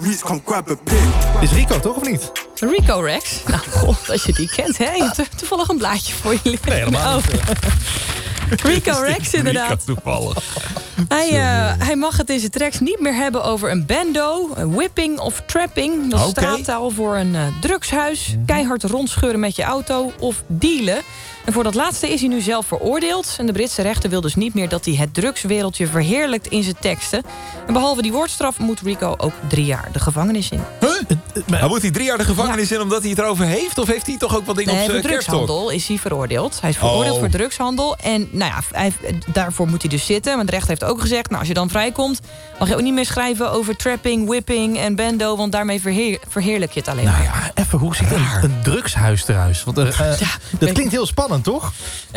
reach, come grab a pick. Is Rico toch of niet? Rico Rex. Nou, god, als je die kent, hè. Je hebt toevallig een blaadje voor je liggen. Nee, helemaal niet. Rico Rex, inderdaad. Rico toevallig. Hij mag het in zijn tracks niet meer hebben over een bando, een whipping of trapping. Dat is straattaal voor een drugshuis. Keihard rondscheuren met je auto of dealen. En voor dat laatste is hij nu zelf veroordeeld. En de Britse rechter wil dus niet meer dat hij het drugswereldje verheerlijkt in zijn teksten. En behalve die woordstraf moet Rico ook 3 jaar de gevangenis in. Maar moet hij 3 jaar de gevangenis in omdat hij het erover heeft? Of heeft hij toch ook wat dingen op zijn voor drugshandel is hij veroordeeld. Hij is veroordeeld voor drugshandel. En nou ja, daarvoor moet hij dus zitten. Maar de rechter heeft ook gezegd, nou, als je dan vrijkomt, mag je ook niet meer schrijven over trapping, whipping en bando. Want daarmee verheerlijk je het alleen maar. Nou ja, even, hoe ziet een drugshuis eruit? Want dat klinkt heel spannend, toch?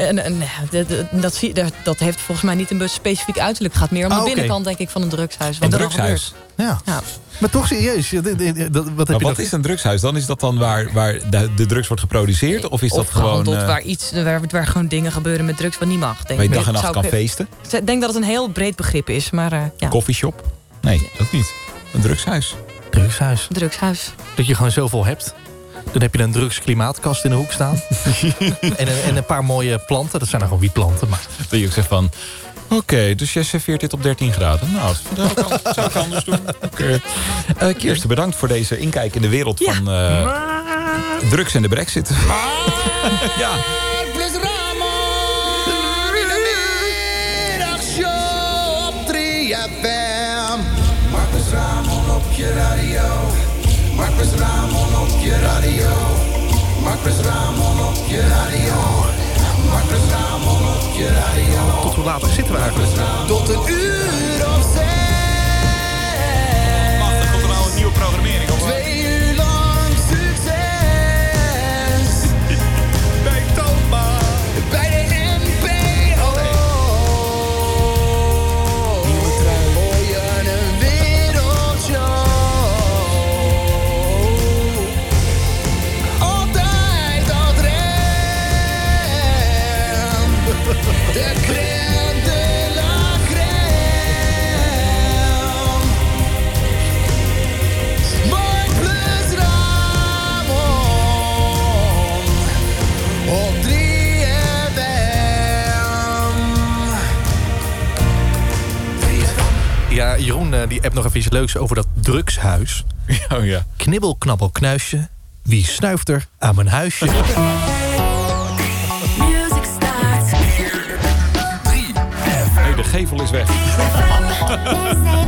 Dat heeft volgens mij niet een specifiek uiterlijk. Het gaat meer om de binnenkant, denk ik, van een drugshuis. Een drugshuis? Ja. Maar toch serieus. Wat is een drugshuis? Dan is dat dan waar de drugs wordt geproduceerd? Of is dat gewoon... waar gewoon dingen gebeuren met drugs wat niet mag. Waar je dag en nacht kan feesten? Ik denk dat het een heel breed begrip is. Maar, Coffeeshop? Nee, ook niet. Een drugshuis. Drugshuis. Dat je gewoon zoveel hebt. Dan heb je een drugsklimaatkast in de hoek staan. en een paar mooie planten. Dat zijn dan gewoon wietplanten. Maar... Dat je ook zegt van... Oké, dus jij serveert dit op 13 graden. Nou, dat zou ik anders doen. Kirsten, bedankt voor deze inkijk in de wereld van drugs en de Brexit. Ja. Plus Ramon in de middagshow op 3FM. Marcus Ramon op je radio. Marcus Ramon op je radio. Marcus Ramon op je radio. Marcus Ramon op je radio. Tot hoe laat zitten we eigenlijk? Tot 1 uur of 6. Mag komt er nou een nieuwe programmering op? 2 uur lang succes. Bij Thomas. Bij de NPO. Nieuwe trui. Hoor je een wereldshow. Altijd al de crème de la crème. Mark plus Ramon op 3FM. Ja, Jeroen die appt nog even iets leuks over dat drugshuis. Oh ja. Knibbel, knabbel, knuisje. Wie snuift er aan mijn huisje? Hey, de gevel is weg.